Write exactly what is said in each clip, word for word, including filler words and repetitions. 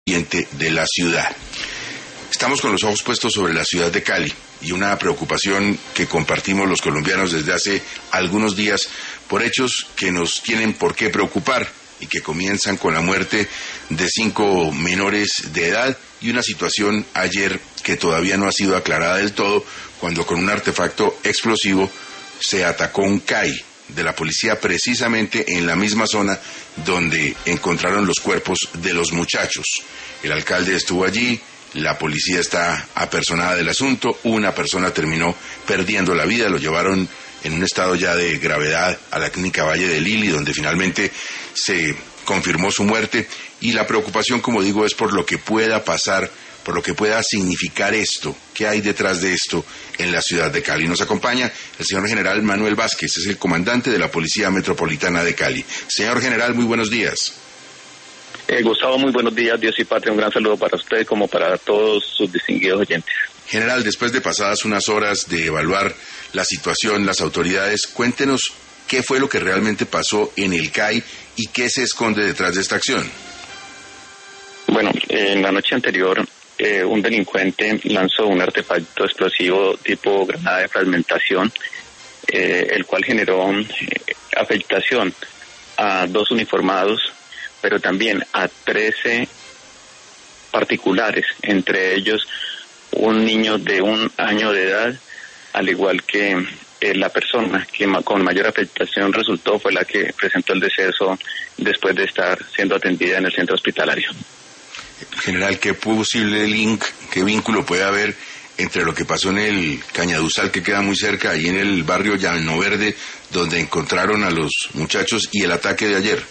de la ciudad. Estamos con los ojos puestos sobre la ciudad de Cali y una preocupación que compartimos los colombianos desde hace algunos días por hechos que nos tienen por qué preocupar y que comienzan con la muerte de cinco menores de edad y una situación ayer que todavía no ha sido aclarada del todo cuando con un artefacto explosivo se atacó un C A I de la policía precisamente en la misma zona donde encontraron los cuerpos de los muchachos. El alcalde estuvo allí, la policía está apersonada del asunto, una persona terminó perdiendo la vida, lo llevaron en un estado ya de gravedad a la clínica Valle de Lili, donde finalmente se confirmó su muerte, y la preocupación, como digo, es por lo que pueda pasar, por lo que pueda significar esto, qué hay detrás de esto en la ciudad de Cali. Nos acompaña el señor general Manuel Vázquez, es el comandante de la Policía Metropolitana de Cali. Señor general, muy buenos días. Eh, Gustavo, muy buenos días, Dios y patria, un gran saludo para usted como para todos sus distinguidos oyentes. General, después de pasadas unas horas de evaluar la situación, las autoridades, cuéntenos qué fue lo que realmente pasó en el C A I y qué se esconde detrás de esta acción. Bueno, eh, en la noche anterior eh, un delincuente lanzó un artefacto explosivo tipo granada de fragmentación, eh, el cual generó eh, afectación a dos uniformados, pero también a trece particulares, entre ellos un niño de un año de edad, al igual que eh, la persona que ma- con mayor afectación resultó fue la que presentó el deceso después de estar siendo atendida en el centro hospitalario. General, ¿qué posible link, qué vínculo puede haber entre lo que pasó en el Cañaduzal, que queda muy cerca, ahí en el barrio Llano Verde, donde encontraron a los muchachos, y el ataque de ayer?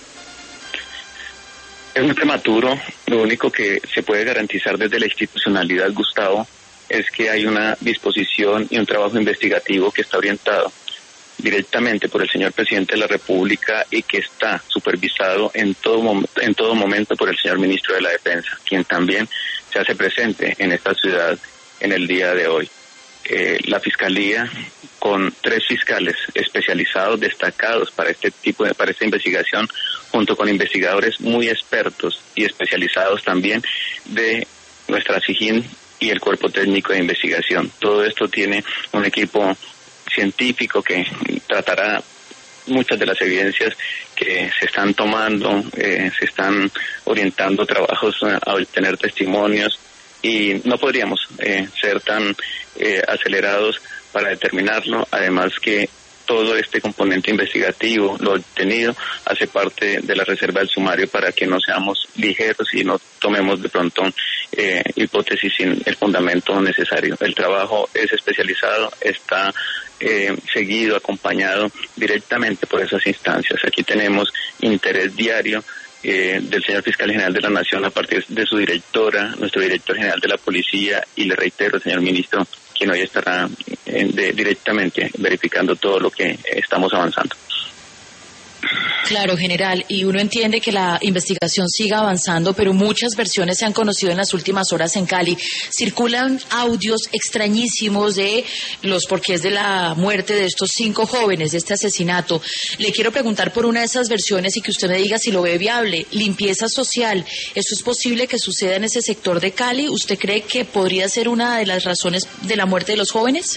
Es muy prematuro. Lo único que se puede garantizar desde la institucionalidad, Gustavo, es que hay una disposición y un trabajo investigativo que está orientado directamente por el señor presidente de la República y que está supervisado en todo mom- en todo momento por el señor ministro de la Defensa, quien también se hace presente en esta ciudad en el día de hoy. Eh, la Fiscalía, con tres fiscales especializados destacados para este tipo de, para esta investigación, junto con investigadores muy expertos y especializados también de nuestra SIJIN y el Cuerpo Técnico de Investigación. Todo esto tiene un equipo científico que tratará muchas de las evidencias que se están tomando, eh, se están orientando trabajos a, a obtener testimonios, y no podríamos eh, ser tan eh, acelerados para determinarlo, además que todo este componente investigativo, lo obtenido, hace parte de la reserva del sumario para que no seamos ligeros y no tomemos de pronto eh, hipótesis sin el fundamento necesario. El trabajo es especializado, está eh, seguido, acompañado directamente por esas instancias. Aquí tenemos interés diario Eh, del señor fiscal general de la Nación a partir de su directora, nuestro director general de la policía, y le reitero, señor ministro, quien hoy estará eh, de, directamente verificando todo lo que estamos avanzando. Claro, general, y uno entiende que la investigación siga avanzando, pero muchas versiones se han conocido en las últimas horas en Cali. Circulan audios extrañísimos de los porqués de la muerte de estos cinco jóvenes, de este asesinato. Le quiero preguntar por una de esas versiones y que usted me diga si lo ve viable. Limpieza social, ¿eso es posible que suceda en ese sector de Cali? ¿Usted cree que podría ser una de las razones de la muerte de los jóvenes?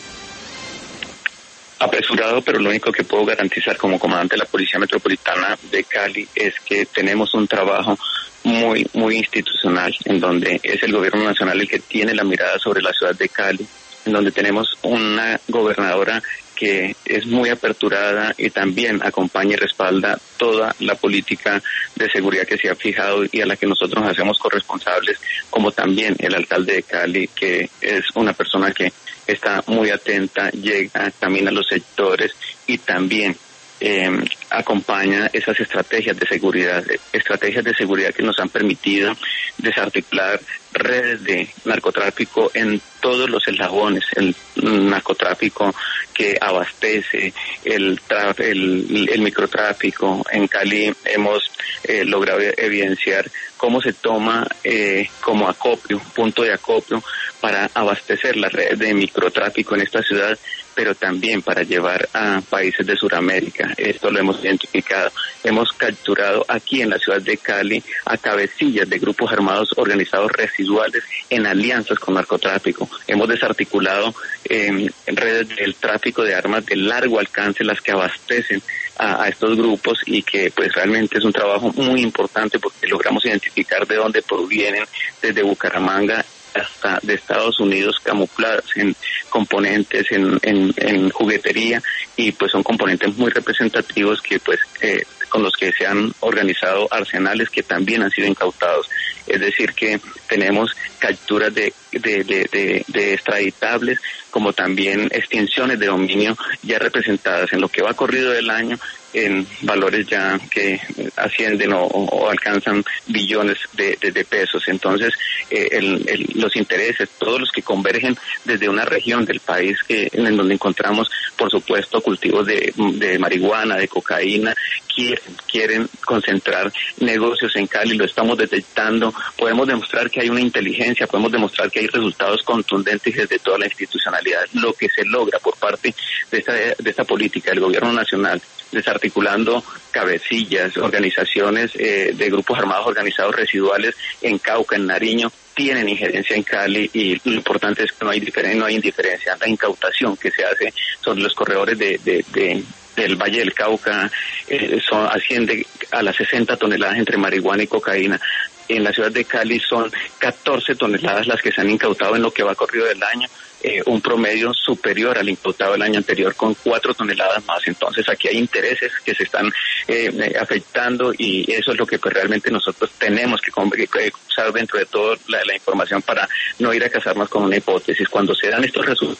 Apresurado, pero lo único que puedo garantizar como comandante de la Policía Metropolitana de Cali es que tenemos un trabajo muy, muy institucional, en donde es el gobierno nacional el que tiene la mirada sobre la ciudad de Cali, en donde tenemos una gobernadora que es muy aperturada y también acompaña y respalda toda la política de seguridad que se ha fijado y a la que nosotros nos hacemos corresponsables, como también el alcalde de Cali, que es una persona que está muy atenta, llega, camina a los sectores y también eh, acompaña esas estrategias de seguridad, estrategias de seguridad que nos han permitido desarticular redes de narcotráfico en todos los eslabones, el narcotráfico que abastece, el, traf, el, el microtráfico. En Cali hemos eh, logrado evidenciar cómo se toma eh, como acopio, punto de acopio para abastecer las redes de microtráfico en esta ciudad, pero también para llevar a países de Sudamérica. Esto lo hemos hemos identificado. Hemos capturado aquí en la ciudad de Cali a cabecillas de grupos armados organizados residuales en alianzas con narcotráfico. Hemos desarticulado eh, redes del tráfico de armas de largo alcance, las que abastecen a, a estos grupos, y que pues realmente es un trabajo muy importante porque logramos identificar de dónde provienen, desde Bucaramanga hasta de Estados Unidos, camuflados en componentes, en, en, en juguetería, y pues son componentes muy representativos que pues eh, con los que se han organizado arsenales que también han sido incautados. Es decir, que tenemos capturas de, de, de, de, de extraditables, como también extinciones de dominio ya representadas en lo que va corrido del año en valores ya que ascienden o, o alcanzan billones de, de, de pesos. Entonces, eh, el, el, los intereses, todos los que convergen desde una región del país que en donde encontramos, por supuesto, cultivos de, de marihuana, de cocaína, quieren, quieren concentrar negocios en Cali, lo estamos detectando, podemos demostrar que hay una inteligencia, podemos demostrar que hay resultados contundentes desde toda la institucionalidad. Lo que se logra por parte de esta, de esta política del gobierno nacional, desarticulando cabecillas, organizaciones eh, de grupos armados organizados residuales en Cauca, en Nariño, tienen injerencia en Cali, y lo importante es que no hay diferencia, no hay indiferencia. La incautación que se hace sobre los corredores de, de, de del Valle del Cauca eh, son, asciende a las sesenta toneladas entre marihuana y cocaína. En la ciudad de Cali son catorce toneladas las que se han incautado en lo que va corrido del año, eh, un promedio superior al incautado del año anterior con cuatro toneladas más. Entonces aquí hay intereses que se están eh, afectando, y eso es lo que pues, realmente nosotros tenemos que usar dentro de toda la, la información para no ir a casarnos con una hipótesis. Cuando se dan estos resultados...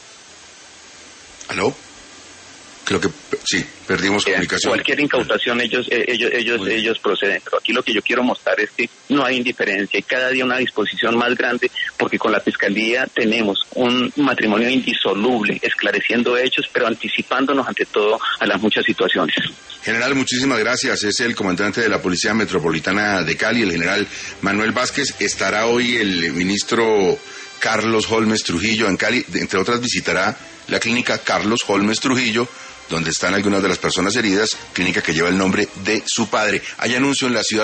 ¿Aló? Creo que sí, perdimos comunicación. Cualquier incautación ellos eh, ellos ellos ellos proceden, pero aquí lo que yo quiero mostrar es que no hay indiferencia y cada día una disposición más grande, porque con la Fiscalía tenemos un matrimonio indisoluble, esclareciendo hechos, pero anticipándonos ante todo a las muchas situaciones. General, muchísimas gracias. Es el comandante de la Policía Metropolitana de Cali, el general Manuel Vázquez. Estará hoy el ministro Carlos Holmes Trujillo en Cali, entre otras visitará la clínica Carlos Holmes Trujillo, donde están algunas de las personas heridas, clínica que lleva el nombre de su padre. Hay anuncio en la ciudad